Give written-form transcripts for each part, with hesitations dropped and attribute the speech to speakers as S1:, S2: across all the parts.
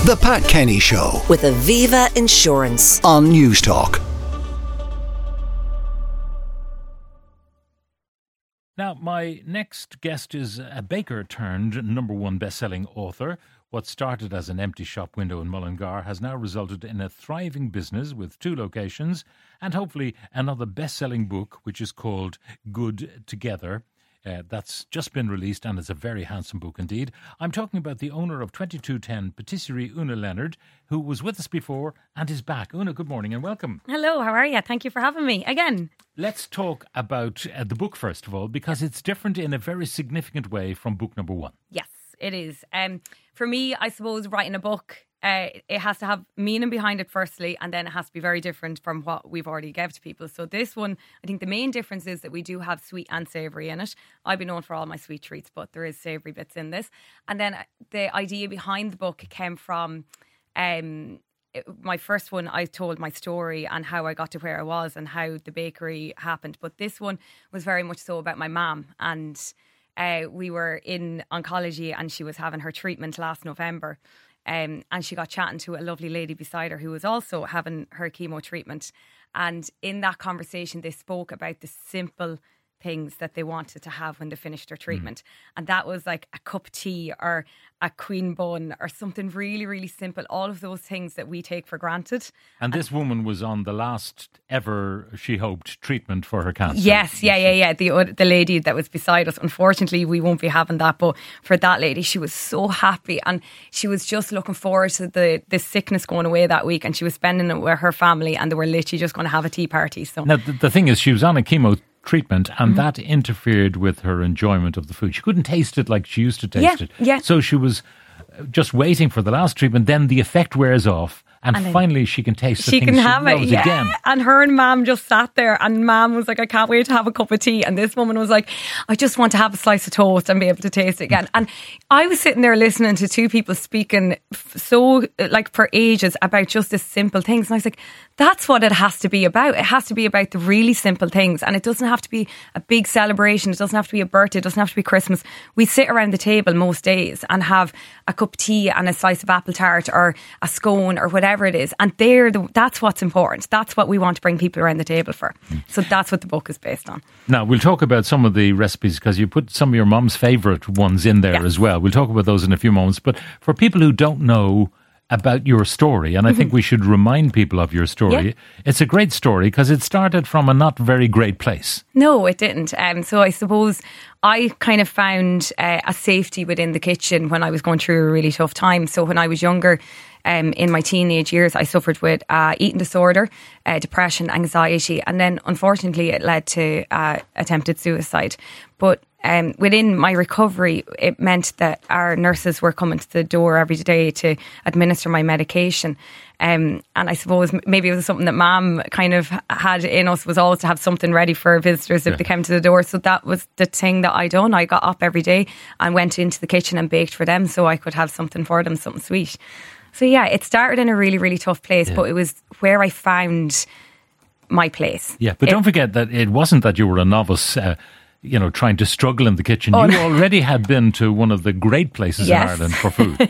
S1: The Pat Kenny Show
S2: with Aviva Insurance
S1: on Newstalk.
S3: Now, my next guest is a baker turned #1 best-selling author. What started as an empty shop window in Mullingar has now resulted in a thriving business with 2 locations and hopefully another best-selling book, which is called Good Together. That's just been released, and it's a very handsome book indeed. I'm talking about the owner of 2210 Patisserie, Una Leonard, who was with us before and is back. Una, good morning and welcome.
S4: Hello, how are you? Thank you for having me again.
S3: Let's talk about the book first of all, because it's different in a very significant way from book #1.
S4: Yes, it is. For me, I suppose writing a book, it has to have meaning behind it firstly, and then it has to be very different from what we've already gave to people. So this one, I think the main difference is that we do have sweet and savoury in it. I've been known for all my sweet treats, but there is savoury bits in this. And then the idea behind the book came from my first one. I told my story and how I got to where I was and how the bakery happened. But this one was very much so about my mum, and we were in oncology and she was having her treatment last November. And she got chatting to a lovely lady beside her who was also having her chemo treatment. And in that conversation, they spoke about the simple things that they wanted to have when they finished their treatment. And that was like a cup of tea or a queen bun or something really, really simple. All of those things that we take for granted.
S3: And this woman was on the last ever, she hoped, treatment for her cancer.
S4: Yes, yeah. The lady that was beside us. Unfortunately, we won't be having that. But for that lady, she was so happy. And she was just looking forward to the sickness going away that week. And she was spending it with her family. And they were literally just going to have a tea party. So
S3: now, the thing is, she was on a chemo treatment, and that interfered with her enjoyment of the food. She couldn't taste it like she used to taste it.
S4: Yeah.
S3: So she was just waiting for the last treatment, then the effect wears off, and finally she can taste the things she loves again.
S4: And her and Mam just sat there, and Mam was like, I can't wait to have a cup of tea. And this woman was like, I just want to have a slice of toast and be able to taste it again. And I was sitting there listening to 2 people speaking so like for ages about just the simple things. And I was like, that's what it has to be about. It has to be about the really simple things. And it doesn't have to be a big celebration. It doesn't have to be a birthday. It doesn't have to be Christmas. We sit around the table most days and have a cup of tea and a slice of apple tart or a scone or whatever it is. And that's what's important. That's what we want to bring people around the table for. So that's what the book is based on.
S3: Now, we'll talk about some of the recipes because you put some of your mum's favourite ones in there as well. We'll talk about those in a few moments. But for people who don't know about your story, and I think we should remind people of your story. It's a great story because it started from a not very great place.
S4: No, it didn't. So I suppose I kind of found a safety within the kitchen when I was going through a really tough time. So when I was younger, in my teenage years, I suffered with eating disorder, depression, anxiety, and then unfortunately it led to attempted suicide. But within my recovery, it meant that our nurses were coming to the door every day to administer my medication. And I suppose maybe it was something that Mum kind of had in us, was always to have something ready for visitors if they came to the door. So that was the thing that I done. I got up every day and went into the kitchen and baked for them so I could have something for them, something sweet. So yeah, it started in a really, really tough place, but it was where I found my place.
S3: Yeah, but don't forget that it wasn't that you were a novice trying to struggle in the kitchen. You already had been to one of the great places in Ireland for food.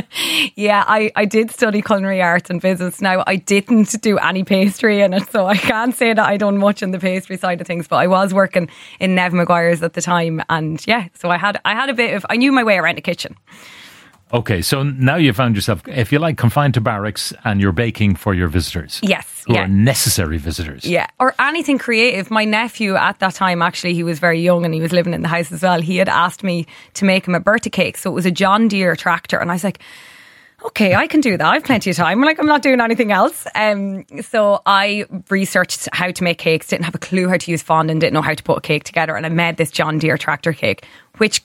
S4: Yeah, I did study culinary arts and business. Now, I didn't do any pastry in it, so I can't say that I done much in the pastry side of things, but I was working in Nev Maguire's at the time. And so I had a bit of, I knew my way around the kitchen.
S3: Okay, so now you found yourself, if you like, confined to barracks and you're baking for your visitors.
S4: Yes.
S3: Who are necessary visitors.
S4: Yeah, or anything creative. My nephew at that time, actually, he was very young and he was living in the house as well. He had asked me to make him a birthday cake. So it was a John Deere tractor. And I was like, okay, I can do that. I've plenty of time. I'm not doing anything else. So I researched how to make cakes, didn't have a clue how to use fondant, didn't know how to put a cake together. And I made this John Deere tractor cake, which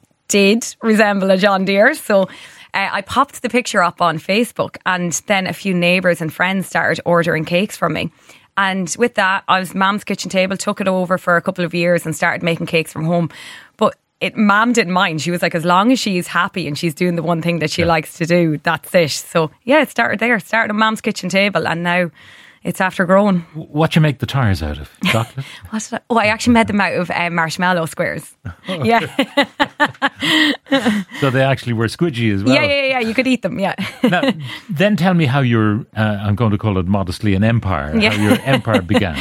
S4: did resemble a John Deere. So I popped the picture up on Facebook, and then a few neighbours and friends started ordering cakes from me. And with that, I was Mam's kitchen table, took it over for a couple of years and started making cakes from home. But Mam didn't mind. She was like, as long as she's happy and she's doing the one thing that she likes to do, that's it. So yeah, it started there. Started on Mam's kitchen table, and now It's after growing.
S3: What you make the tyres out of? Chocolate?
S4: I actually made them out of marshmallow squares. Yeah.
S3: So they actually were squidgy as well.
S4: Yeah. You could eat them, yeah.
S3: Now, then tell me how your, I'm going to call it modestly an empire, how your empire began.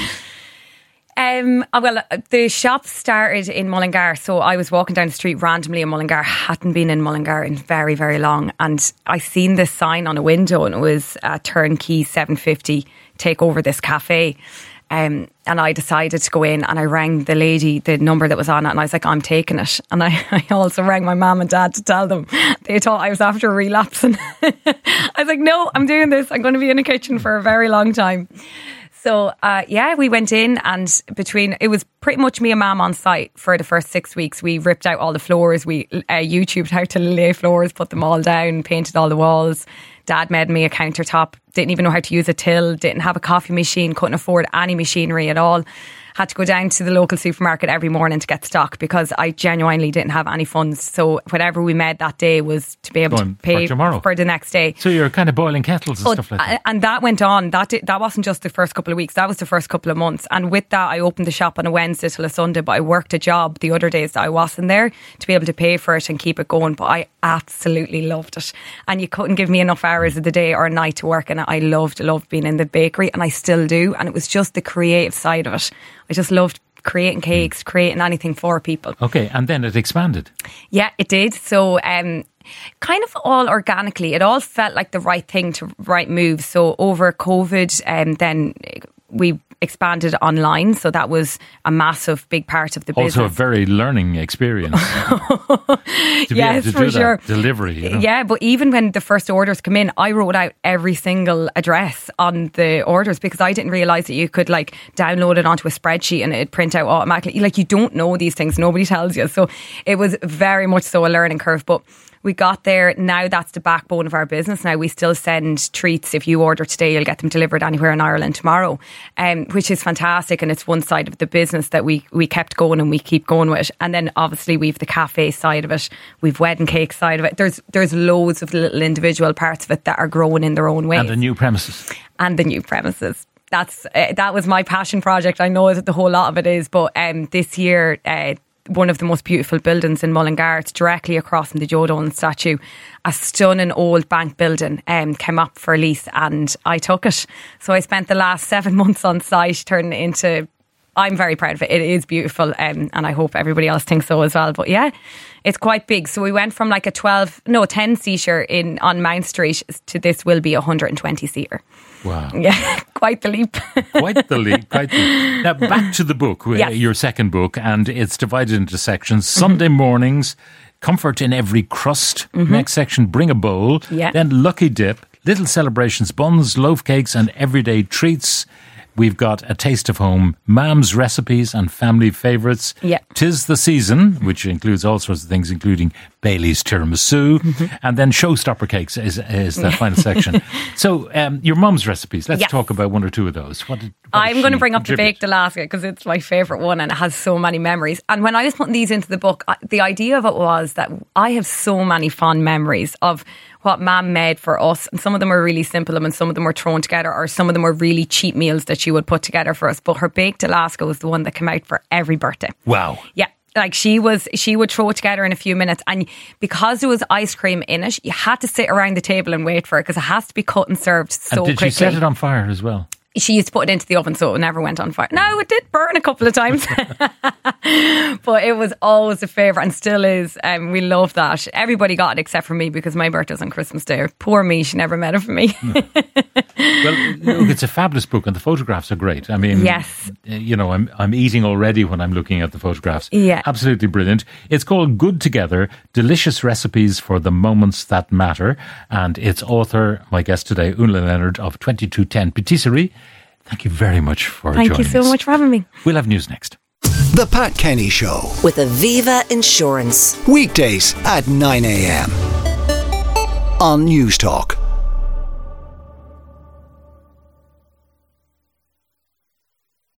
S4: Well, the shop started in Mullingar, so I was walking down the street randomly in Mullingar, hadn't been in Mullingar in very, very long, and I seen this sign on a window, and it was turnkey $750, take over this cafe. And I decided to go in, and I rang the lady, the number that was on it, and I was like, I'm taking it. And I also rang my mum and dad to tell them. They thought I was after relapsing. I was like, no, I'm doing this. I'm going to be in a kitchen for a very long time. So, we went in, and it was pretty much me and Mum on site for the first 6 weeks. We ripped out all the floors. We YouTubed how to lay floors, put them all down, painted all the walls. Dad made me a countertop, didn't even know how to use a till, didn't have a coffee machine, couldn't afford any machinery at all. Had to go down to the local supermarket every morning to get stock because I genuinely didn't have any funds. So whatever we made that day was to be able to pay for the next day.
S3: So you're kind of boiling kettles and stuff like that.
S4: And that went on. That wasn't just the first couple of weeks. That was the first couple of months. And with that, I opened the shop on a Wednesday till a Sunday, but I worked a job the other days that I wasn't there to be able to pay for it and keep it going. But I absolutely loved it. And you couldn't give me enough hours of the day or night to work in it. I loved being in the bakery, and I still do. And it was just the creative side of it. I just loved creating cakes, creating anything for people. Okay,
S3: and then it expanded.
S4: Yeah, it did. So kind of all organically. It all felt like the right move. So over COVID, then we expanded online, so that was a massive big part of the business.
S3: Also a very learning experience to be able to do that delivery, you know?
S4: Yeah, but even when the first orders come in, I wrote out every single address on the orders because I didn't realise that you could like download it onto a spreadsheet and it'd print out automatically. Like, you don't know these things, nobody tells you. So it was very much so a learning curve, but we got there. Now that's the backbone of our business. Now we still send treats. If you order today, you'll get them delivered anywhere in Ireland tomorrow, which is fantastic. And it's one side of the business that we kept going and we keep going with. And then obviously we've the cafe side of it. We've wedding cake side of it. There's loads of little individual parts of it that are growing in their own ways.
S3: And the new premises.
S4: That was my passion project. I know that the whole lot of it is, but this year, one of the most beautiful buildings in Mullingar, it's directly across from the Joe Dolan statue, a stunning old bank building came up for lease, and I took it. So I spent the last 7 months on site turning it into, I'm very proud of it. It is beautiful, and I hope everybody else thinks so as well. But yeah, it's quite big. So we went from like a 10-seater on Mount Street to this will be a 120-seater.
S3: Wow.
S4: Yeah, quite the leap.
S3: Quite the leap. Now, back to the book,
S4: yes.
S3: Your second book, and it's divided into sections. Sunday mornings, comfort in every crust. Next section, bring a bowl.
S4: Yeah.
S3: Then lucky dip, little celebrations, buns, loaf cakes, and everyday treats. We've got a taste of home, Mam's recipes and family favourites.
S4: Yeah.
S3: 'Tis the season, which includes all sorts of things, including Bailey's tiramisu, and then showstopper cakes is the final section. So your mum's recipes, let's talk about one or two of those.
S4: I'm going to bring up the baked Alaska because it's my favourite one and it has so many memories. And when I was putting these into the book, the idea of it was that I have so many fond memories of what Mam made for us, and some of them were really simple and some of them were thrown together, or some of them were really cheap meals that she would put together for us. But her baked Alaska was the one that came out for every birthday.
S3: Wow.
S4: Yeah. Like she would throw it together in a few minutes, and because there was ice cream in it, you had to sit around the table and wait for it because it has to be cut and served so quickly.
S3: And did she set it on fire as well?
S4: She used to put it into the oven so it never went on fire. No, it did burn a couple of times. But it was always a favourite and still is. We love that. Everybody got it except for me because my birthday's on Christmas Day. Poor me, she never made it for me.
S3: Well, look, it's a fabulous book and the photographs are great. I mean,
S4: yes.
S3: You know, I'm eating already when I'm looking at the photographs.
S4: Yeah.
S3: Absolutely brilliant. It's called Good Together, Delicious Recipes for the Moments That Matter. And its author, my guest today, Una Leonard of 2210 Patisserie. Thank you very much for joining us.
S4: Thank you so much for having me.
S3: We'll have news next.
S1: The Pat Kenny Show.
S2: With Aviva Insurance.
S1: Weekdays at 9 a.m. on News Talk.